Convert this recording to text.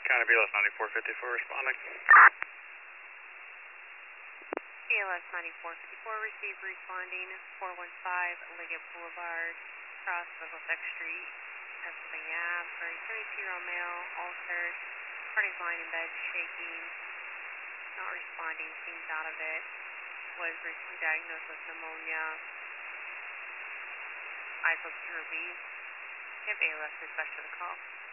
County BLS 9454 responding. BLS 9454 received responding 415 Liggett Boulevard, across Middlesex Street, Pennsylvania Ave, for a 72-year-old male, altered, party's lying in bed, shaking, not responding, seems out of it, was recently diagnosed with pneumonia, eyes look droopy. Give ALS dispatch to the call.